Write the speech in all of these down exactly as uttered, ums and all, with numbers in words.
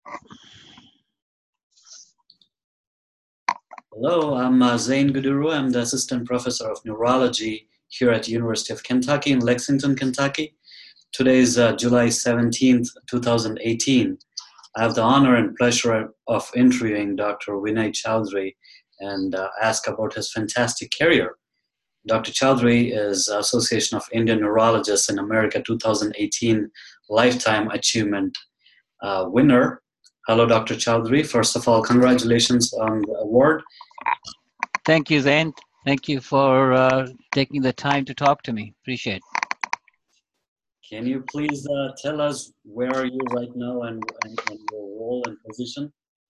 Hello, I'm uh, Zain Guduru. I'm the Assistant Professor of Neurology here at University of Kentucky in Lexington, Kentucky. Today is uh, July seventeenth, two thousand eighteen. I have the honor and pleasure of interviewing Doctor Vinay Chowdhury and uh, ask about his fantastic career. Doctor Chowdhury is Association of Indian Neurologists in America two thousand eighteen Lifetime Achievement uh, winner. Hello, Doctor Chowdhury. First of all, congratulations on the award. Thank you, Zain. Thank you for uh, taking the time to talk to me. Appreciate it. Can you please uh, tell us where are you right now and, and, and your role and position?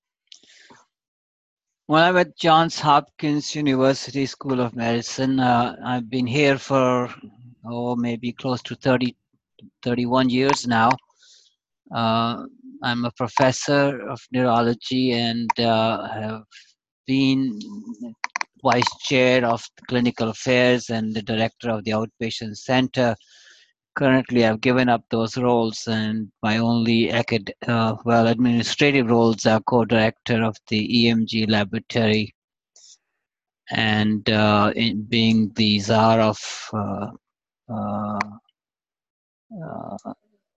Well, I'm at Johns Hopkins University School of Medicine. Uh, I've been here for, oh, maybe close to thirty, thirty-one years now. Uh, I'm a professor of neurology and uh, have been vice chair of clinical affairs and the director of the outpatient center. Currently, I've given up those roles, and my only acad- uh, well administrative roles are co-director of the E M G laboratory and uh, in being the czar of uh, uh, uh,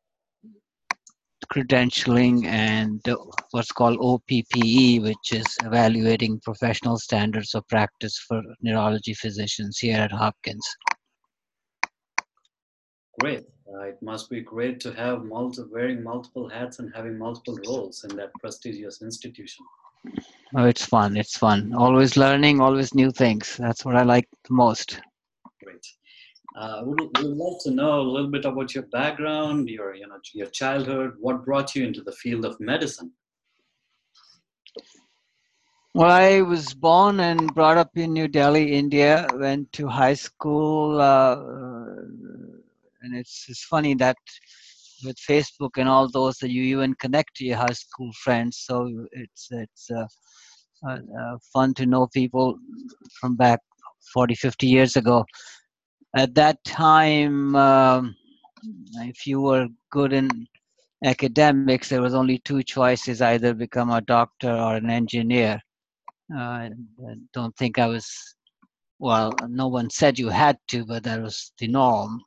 credentialing and what's called O P P E, which is evaluating professional standards of practice for neurology physicians here at Hopkins. Great. Uh, it must be great to have multi- wearing multiple hats and having multiple roles in that prestigious institution. Oh, it's fun. It's fun. Always learning, always new things. That's what I like the most. Great. Uh, would would love to know a little bit about your background, your you know your childhood. What brought you into the field of medicine? Well, I was born and brought up in New Delhi, India. Went to high school, uh, and it's it's funny that with Facebook and all those, that you even connect to your high school friends. So it's it's uh, uh, uh, fun to know people from back forty, fifty years ago. At that time, um, if you were good in academics, there was only two choices: either become a doctor or an engineer. Uh, I don't think I was, well, no one said you had to, but that was the norm.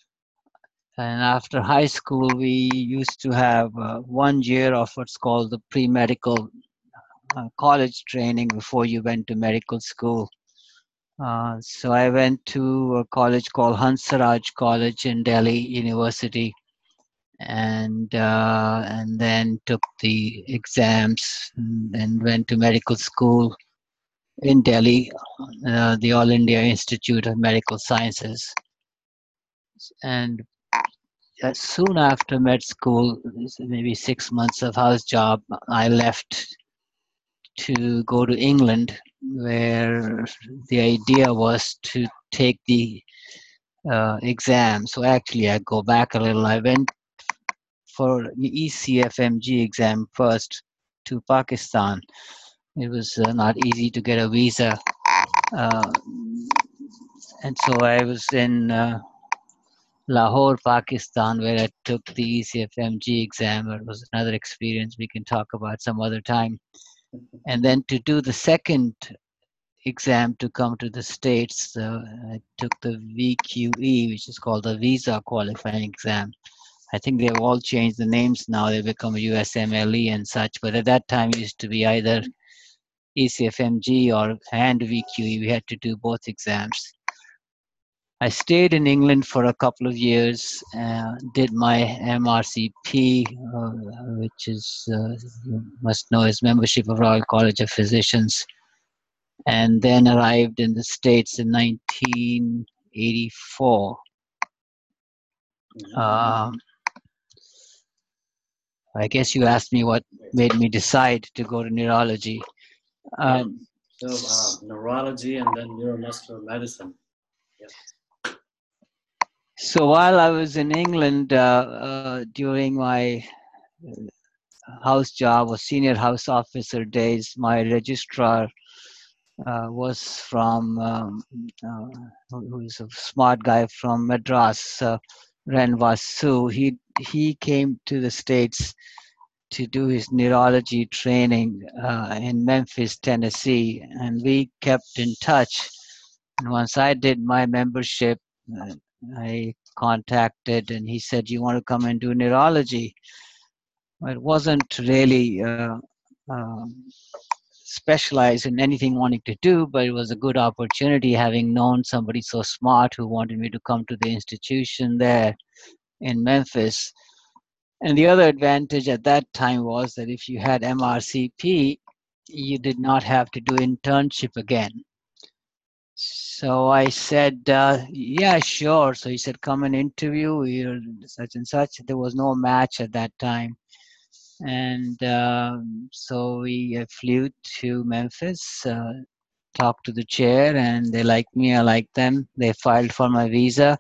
And after high school, we used to have uh, one year of what's called the pre-medical uh, college training before you went to medical school. Uh, so I went to a college called Hansaraj College in Delhi University, and uh, and then took the exams and, and went to medical school in Delhi, uh, the All India Institute of Medical Sciences. And uh, soon after med school, maybe six months of house job, I left to go to England, where the idea was to take the uh, exam. So actually, I go back a little. I went for the E C F M G exam first to Pakistan. It was uh, not easy to get a visa. Uh, and so I was in uh, Lahore, Pakistan, where I took the E C F M G exam. It was another experience we can talk about some other time. And then to do the second exam to come to the States, uh, I took the V Q E, which is called the Visa Qualifying Exam. I think they've all changed the names now. They become U S M L E and such. But at that time, it used to be either E C F M G or and V Q E. We had to do both exams. I stayed in England for a couple of years, uh, did my M R C P, uh, which is, uh, you must know, is membership of Royal College of Physicians, and then arrived in the States in nineteen eighty-four. Mm-hmm. Um, I guess you asked me what made me decide to go to neurology. Um, yeah. So uh, neurology and then neuromuscular medicine. Yeah. So while I was in England uh, uh, during my house job or senior house officer days, my registrar uh, was from, um, uh, who's a smart guy from Madras, uh, Ren Vasu. He, he came to the States to do his neurology training uh, in Memphis, Tennessee, and we kept in touch. And once I did my membership, uh, I contacted, and he said, "You want to come and do neurology?" Well, it wasn't really uh, um, specialized in anything wanting to do, but it was a good opportunity, having known somebody so smart who wanted me to come to the institution there in Memphis. And the other advantage at that time was that if you had M R C P, you did not have to do internship again. So I said, uh, yeah, sure. So he said, come and interview, you're such and such. There was no match at that time. And um, so we uh, flew to Memphis, uh, talked to the chair, and they liked me, I liked them. They filed for my visa.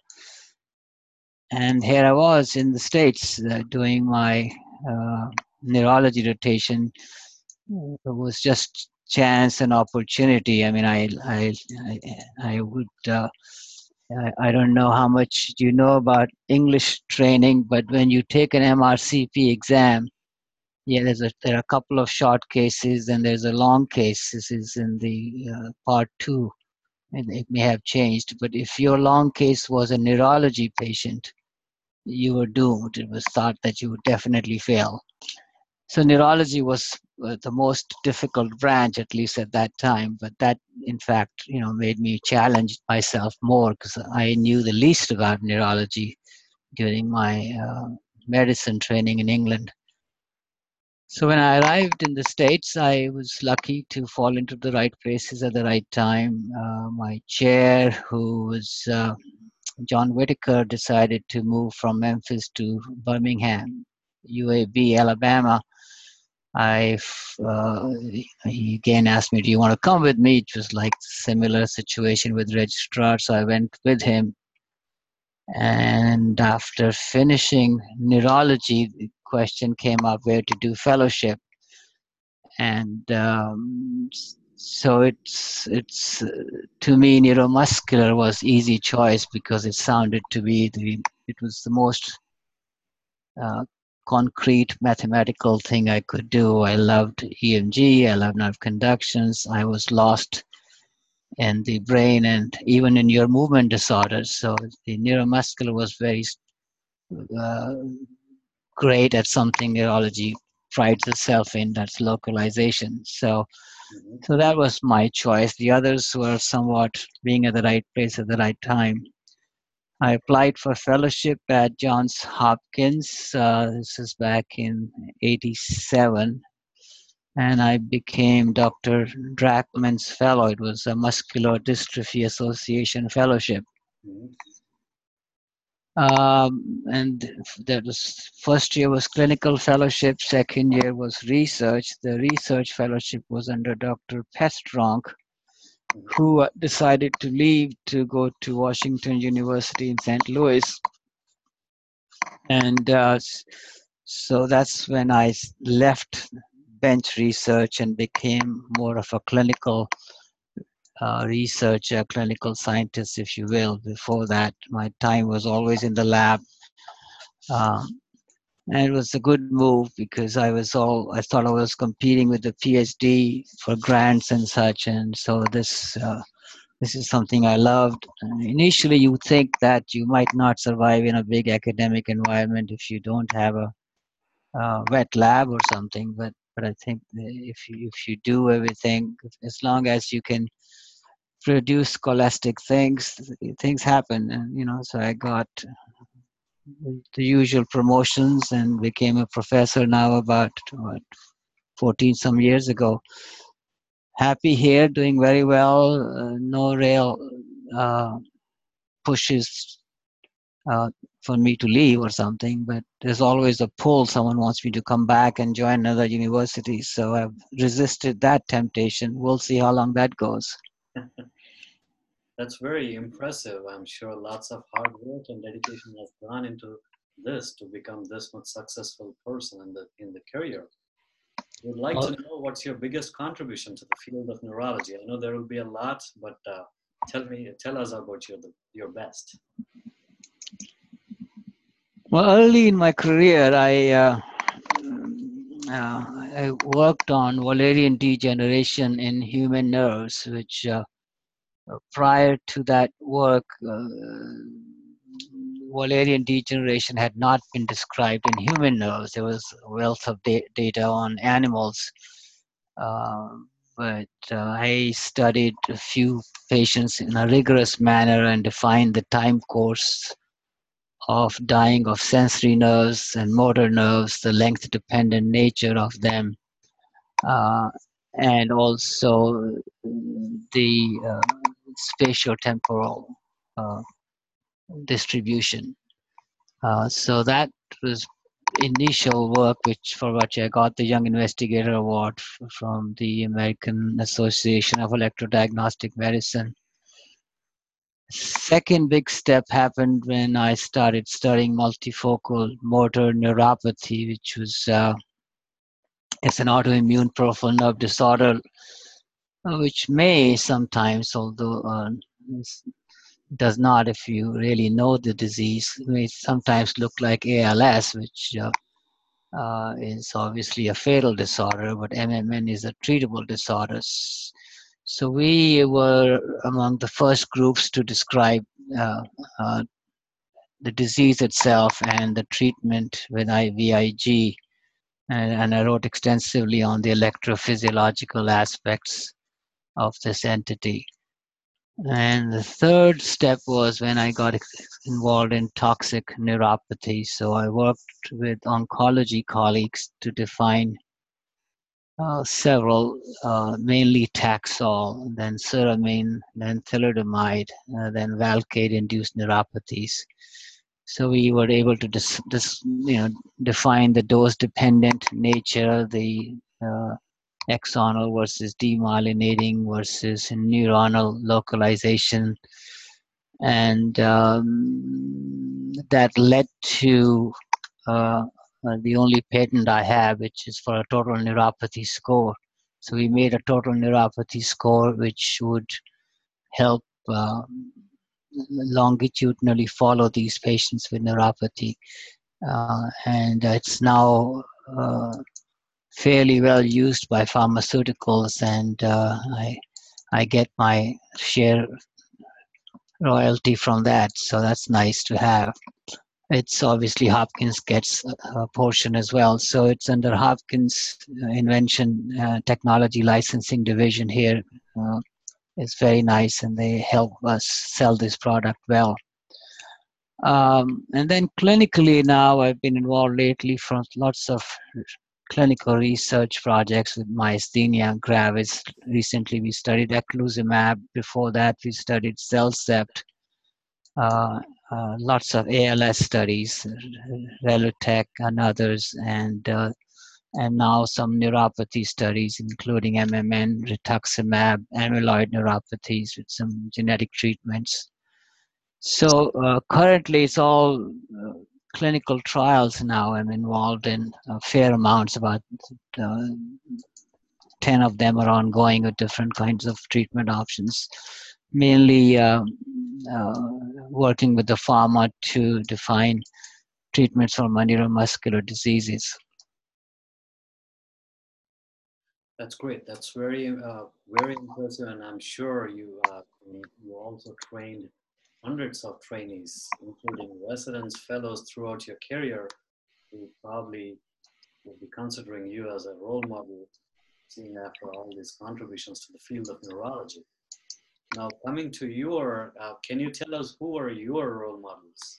And here I was in the States uh, doing my uh, neurology rotation. It was just chance and opportunity. I mean, I, I, I, I would, uh, I, I don't know how much you know about English training, but when you take an M R C P exam, yeah, there's a, there are a couple of short cases and there's a long case. This is in the uh, part two, and it may have changed. But if your long case was a neurology patient, you were doomed. It was thought that you would definitely fail. So neurology was uh, the most difficult branch, at least at that time. But that, in fact, you know, made me challenge myself more because I knew the least about neurology during my uh, medicine training in England. So when I arrived in the States, I was lucky to fall into the right places at the right time. Uh, my chair, who was uh, John Whitaker, decided to move from Memphis to Birmingham, U A B, Alabama. I uh, he again asked me, "Do you want to come with me?" It was like similar situation with registrar, so I went with him. And after finishing neurology, the question came up where to do fellowship. And um, so it's it's uh, to me, neuromuscular was easy choice because it sounded to be the it was the most uh, concrete mathematical thing I could do. I loved E M G, I loved nerve conductions. I was lost in the brain and even in your movement disorders. So the neuromuscular was very uh, great at something neurology prides itself in, that's localization. So Mm-hmm. so that was my choice. The others were somewhat being at the right place at the right time. I applied for fellowship at Johns Hopkins. Uh, this is back in eighty-seven. And I became Doctor Drachman's Fellow. It was a Muscular Dystrophy Association Fellowship. Mm-hmm. Um, and that was first year was clinical fellowship, second year was research. The research fellowship was under Doctor Pestronk, who decided to leave to go to Washington University in Saint Louis. And uh, so that's when I left bench research and became more of a clinical uh, researcher, clinical scientist, if you will. Before that, my time was always in the lab. Um, and it was a good move because I was all, I thought I was competing with the PhD for grants and such. And so this, uh, this is something I loved. And initially, you think that you might not survive in a big academic environment if you don't have a, a wet lab or something. But but I think if you if you do everything, as long as you can produce scholastic things, things happen. And you know, so I got the usual promotions and became a professor now about what, fourteen some years ago. Happy here, doing very well. Uh, no real uh, pushes uh, for me to leave or something, but there's always a pull. Someone wants me to come back and join another university, so I've resisted that temptation. We'll see how long that goes. That's very impressive. I'm sure lots of hard work and dedication has gone into this to become this much successful person in the in the career. Would like to Well, know what's your biggest contribution to the field of neurology. I know there will be a lot, but uh, tell me, tell us about your your best. well, early in my career, I uh, uh, I worked on Wallerian degeneration in human nerves, which uh, prior to that work, uh, Wallerian degeneration had not been described in human nerves. There was a wealth of da- data on animals. Uh, but uh, I studied a few patients in a rigorous manner and defined the time course of dying of sensory nerves and motor nerves, the length dependent nature of them, uh, and also the uh, spatiotemporal uh, distribution. Uh, so that was initial work, which for which I got the Young Investigator Award f- from the American Association of Electrodiagnostic Medicine. Second big step happened when I started studying multifocal motor neuropathy, which was uh, it's an autoimmune peripheral nerve disorder, uh, which may sometimes, although uh, does not, if you really know the disease, may sometimes look like A L S, which uh, uh, is obviously a fatal disorder, but M M N is a treatable disorder. So we were among the first groups to describe uh, uh, the disease itself and the treatment with I V I G, and, and I wrote extensively on the electrophysiological aspects of this entity. And the third step was when I got involved in toxic neuropathy. So I worked with oncology colleagues to define uh, several, uh, mainly Taxol, then Ceramine, then thalidomide, uh, then Velcade-induced neuropathies. So we were able to dis, dis, you know, define the dose-dependent nature, the uh, axonal versus demyelinating versus neuronal localization, and um, that led to uh, uh, the only patent I have, which is for a total neuropathy score. So we made a total neuropathy score which would help uh, longitudinally follow these patients with neuropathy, uh, and it's now uh, fairly well used by pharmaceuticals, and uh, I I get my share royalty from that, so that's nice to have. It's obviously Hopkins gets a portion as well, so it's under Hopkins uh, Invention uh, Technology Licensing Division here. Uh, it's very nice, and they help us sell this product well. Um, and then clinically now, I've been involved lately from lots of clinical research projects with myasthenia gravis. Recently, we studied eculizumab. Before that, we studied Cellcept. Uh, uh, lots of A L S studies, Relutech and others, and uh, and now some neuropathy studies, including M M N, rituximab, amyloid neuropathies with some genetic treatments. So uh, currently, it's all uh, clinical trials now. I'm involved in uh, fair amounts, about uh, ten of them are ongoing with different kinds of treatment options, mainly uh, uh, working with the pharma to define treatments for neuromuscular diseases. That's great. That's very, uh, very impressive, and I'm sure you uh, you also trained hundreds of trainees, including residents, fellows throughout your career, who probably will be considering you as a role model, seeing after all these contributions to the field of neurology. Now, coming to your, uh, can you tell us who are your role models?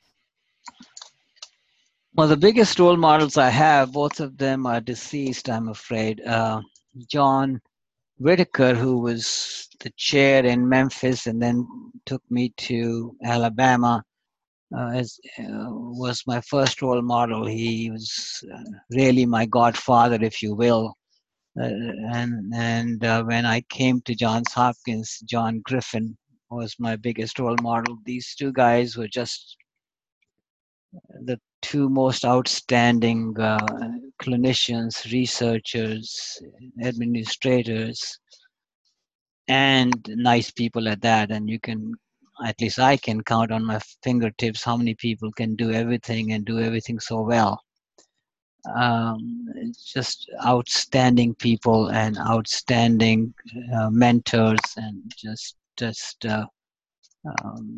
Well, the biggest role models I have, both of them are deceased, I'm afraid. Uh, John Whitaker, who was the chair in Memphis and then took me to Alabama, uh, as, uh, was my first role model. He was uh, really my godfather, if you will. Uh, and and uh, when I came to Johns Hopkins, John Griffin was my biggest role model. These two guys were just the two most outstanding uh, clinicians, researchers, administrators, and nice people at that. And you can, at least I can count on my fingertips how many people can do everything and do everything so well. um, just outstanding people and outstanding uh, mentors, and just just uh, um,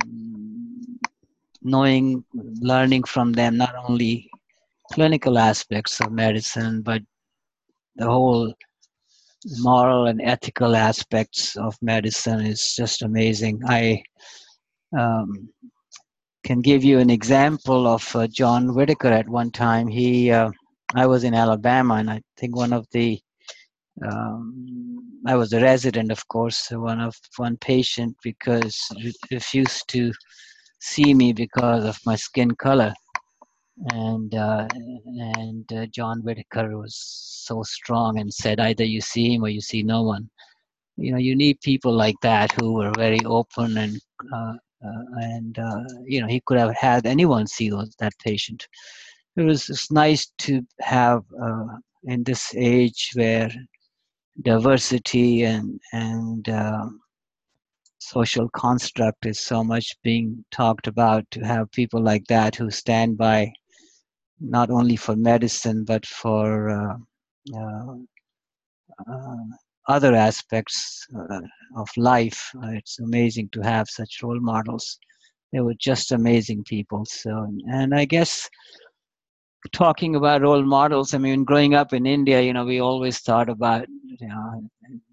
knowing, learning from them, not only clinical aspects of medicine, but the whole moral and ethical aspects of medicine is just amazing. I um, can give you an example of uh, John Whitaker. At one time, he uh, I was in Alabama, and I think one of the um, I was a resident, of course. One of one patient because re- refused to see me because of my skin color, and uh, and uh, John Whitaker was so strong and said, either you see him or you see no one. You know, you need people like that who were very open, and uh, uh, and uh, you know, he could have had anyone see those, that patient. It was it's nice to have uh, in this age where diversity and and uh, social construct is so much being talked about, to have people like that who stand by not only for medicine but for uh, uh, uh, other aspects uh, of life. Uh, it's amazing to have such role models. They were just amazing people. So, and I guess talking about role models, I mean, growing up in India, you know, we always thought about, you know,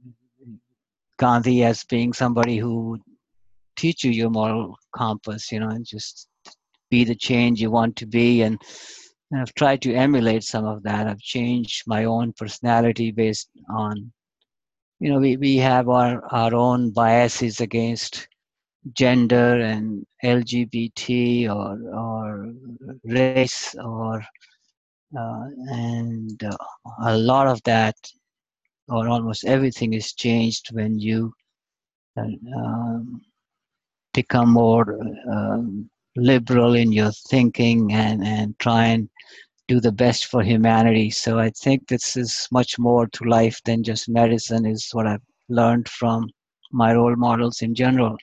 Gandhi as being somebody who teach you your moral compass, you know, and just be the change you want to be. And, and I've tried to emulate some of that. I've changed my own personality based on, you know, we, we have our, our own biases against gender and L G B T, or, or race, or uh, and uh, a lot of that, or almost everything, is changed when you uh, um, become more um, liberal in your thinking, and, and try and do the best for humanity. So I think this is much more to life than just medicine, is what I've learned from my role models in general.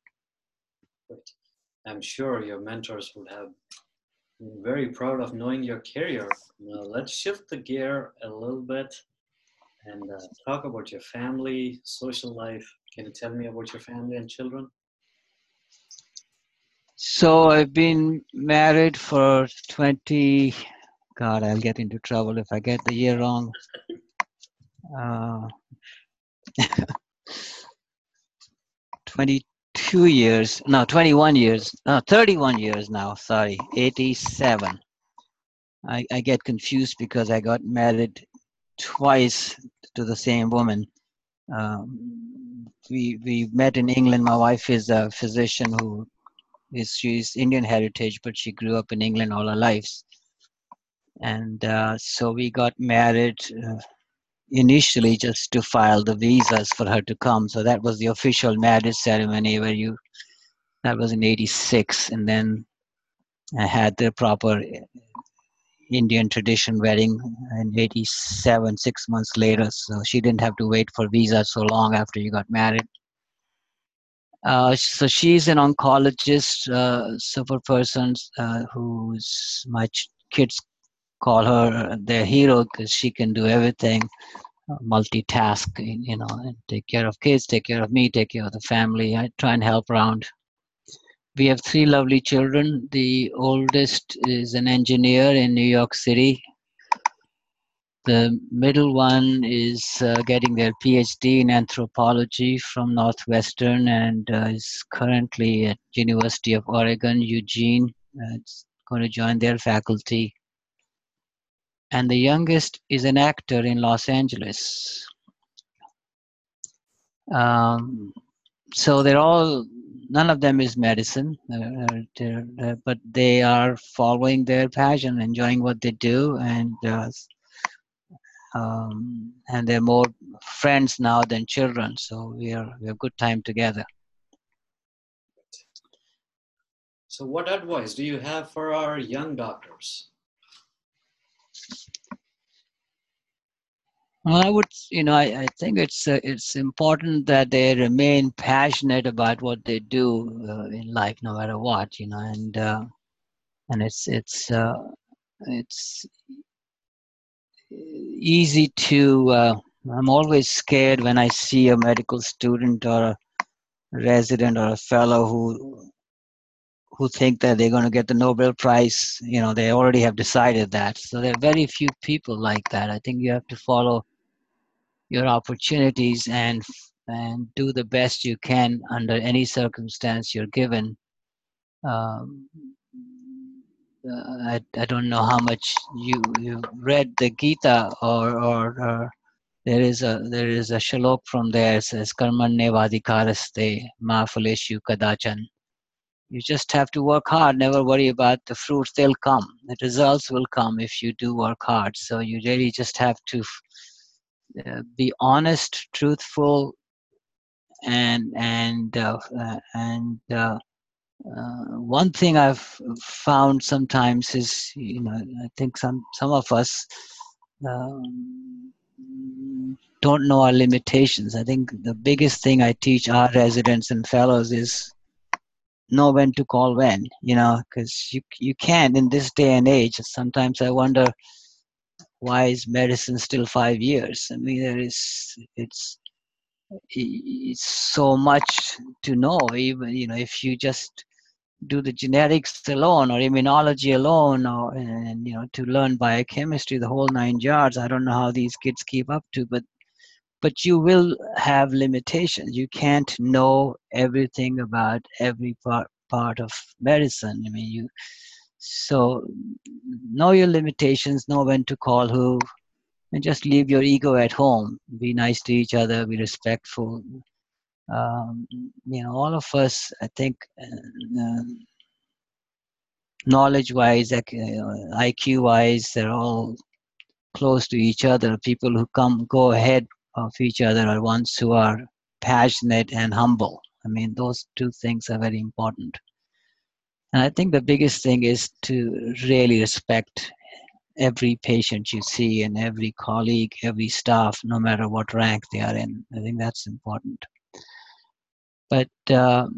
Great. I'm sure your mentors would have been very proud of knowing your career. Now, let's shift the gear a little bit and uh, talk about your family, social life. Can you tell me about your family and children? So I've been married for twenty, God, I'll get into trouble if I get the year wrong. Uh, twenty-two years, no, twenty-one years, no, thirty-one years now, sorry, eighty-seven. I, I get confused because I got married twice to the same woman. Um, we we met in England. My wife is a physician who is she's Indian heritage, but she grew up in England all her life. And uh, so we got married uh, initially just to file the visas for her to come. So that was the official marriage ceremony where you, that was in eighty-six. And then I had the proper Indian tradition wedding in eighty-seven, six months later. So she didn't have to wait for visa so long after you got married. Uh, so she's an oncologist, uh, super person uh, who's my ch- kids call her their hero because she can do everything, uh, multitask, you know, and take care of kids, take care of me, take care of the family. I try and help around. We have three lovely children. The oldest is an engineer in New York City. The middle one is uh, getting their PhD in anthropology from Northwestern, and uh, is currently at University of Oregon, Eugene. Uh, it's going to join their faculty. And the youngest is an actor in Los Angeles. Um, so they're all, none of them is medicine, uh, they're, uh, but they are following their passion, enjoying what they do, and uh, um, and they're more friends now than children. So we are we have good time together. So, what advice do you have for our young doctors? Well, I would, you know, I, I think it's uh, it's important that they remain passionate about what they do uh, in life, no matter what, you know, and uh, and it's it's uh, it's easy to, uh, I'm always scared when I see a medical student or a resident or a fellow who who think that they're going to get the Nobel Prize. You know, they already have decided that. So there are very few people like that. I think you have to follow your opportunities and and do the best you can under any circumstance you're given. Um, uh, I, I don't know how much you you read the Gita, or, or or there is a there is a shalok from there. It says Karmanyevadikaraste ma phaleshu kadachan. You just have to work hard, never worry about the fruits. They'll come. The results will come if you do work hard. So you really just have to uh, be honest, truthful, and and uh, uh, and uh, uh, one thing I've found sometimes is, you know, I think some some of us um, don't know our limitations. I think the biggest thing I teach our residents and fellows is know when to call when, you know, because you you can't in this day and age. Sometimes I wonder, why is medicine still five years? I mean, there is it's it's so much to know. Even, you know, if you just do the genetics alone or immunology alone, or and you know, to learn biochemistry, the whole nine yards. I don't know how these kids keep up to, but but you will have limitations. You can't know everything about every part part of medicine. I mean, you so know your limitations, know when to call who, and just leave your ego at home. Be nice to each other, be respectful. Um, you know, all of us, I think, uh, um, knowledge-wise, like, uh, I Q-wise, they're all close to each other. People who come go ahead of each other are ones who are passionate and humble. I mean, those two things are very important. And I think the biggest thing is to really respect every patient you see and every colleague, every staff, no matter what rank they are in. I think that's important. But um,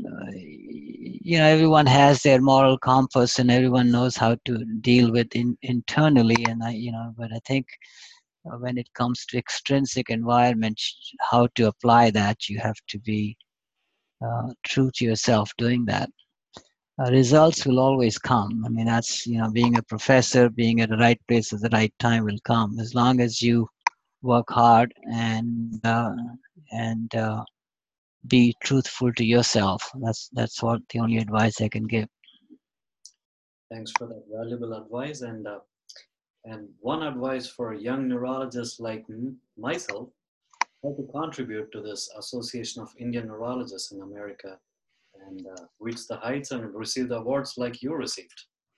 you know, everyone has their moral compass, and everyone knows how to deal with in, internally. And I, you know, but I think uh, when it comes to extrinsic environment, how to apply that, you have to be uh, true to yourself doing that. Uh, results will always come. I mean, that's, you know, being a professor, being at the right place at the right time will come, as long as you work hard and uh, and uh, be truthful to yourself. That's that's what the only advice I can give. Thanks for that valuable advice. And uh, and one advice for young neurologists like m- myself, how to contribute to this Association of Indian Neurologists in America and uh, reach the heights and receive the awards like you received.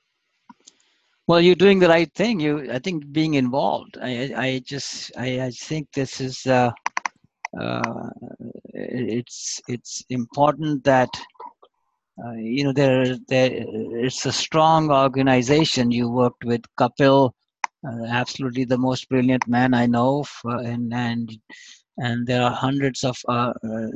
Well, you're doing the right thing. You, I think, being involved. I, I just, I, I think this is, uh, uh, it's, it's important that, uh, you know, there, there, it's a strong organization. You worked with Kapil, uh, absolutely the most brilliant man I know, for, and and and there are hundreds of uh, uh,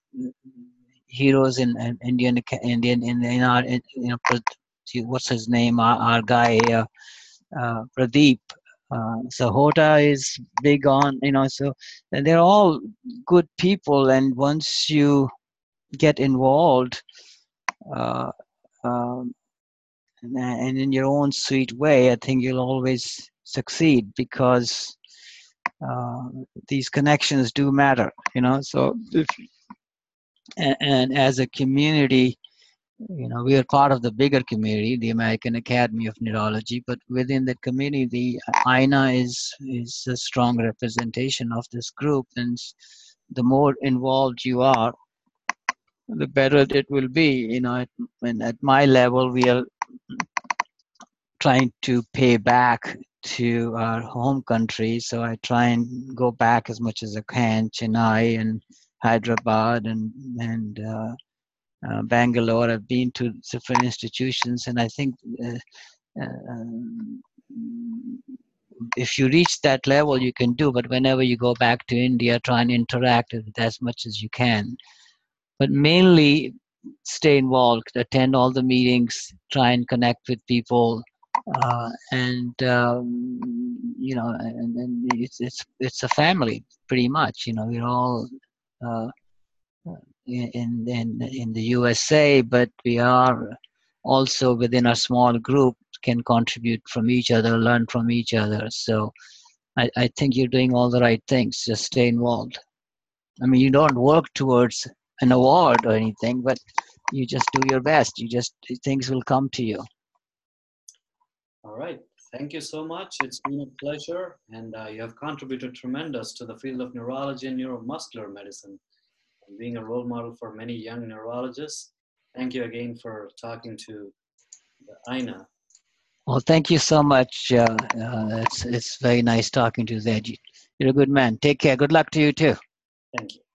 heroes in, in Indian Indian in, in our in, you know, what's his name, our, our guy. Uh, uh, Pradeep. Uh, Sahota is big on, you know, so and they're all good people. And once you get involved, uh, um, and, and in your own sweet way, I think you'll always succeed, because uh, these connections do matter, you know. So, if, and, and as a community, you know, we are part of the bigger community, the American Academy of Neurology, but within the community, I N A is is a strong representation of this group, and the more involved you are, the better it will be. You know, at, and at my level, we are trying to pay back to our home country, so I try and go back as much as I can, Chennai and Hyderabad and and uh, uh, Bangalore. I've been to different institutions, and I think uh, um, if you reach that level, you can do. But whenever you go back to India, try and interact with it as much as you can. But mainly, stay involved, attend all the meetings, try and connect with people, uh, and um, you know, and, and it's it's it's a family pretty much. You know, we're all uh, in in in the U S A, but we are also within a small group can contribute from each other, learn from each other. So I, I think you're doing all the right things. Just stay involved. I mean, you don't work towards an award or anything, but you just do your best. You just things will come to you. All right. Thank you so much. It's been a pleasure, and uh, you have contributed tremendous to the field of neurology and neuromuscular medicine, and being a role model for many young neurologists. Thank you again for talking to the I N A. Well, thank you so much. Uh, uh, it's it's very nice talking to you, Zed. You're a good man. Take care. Good luck to you too. Thank you.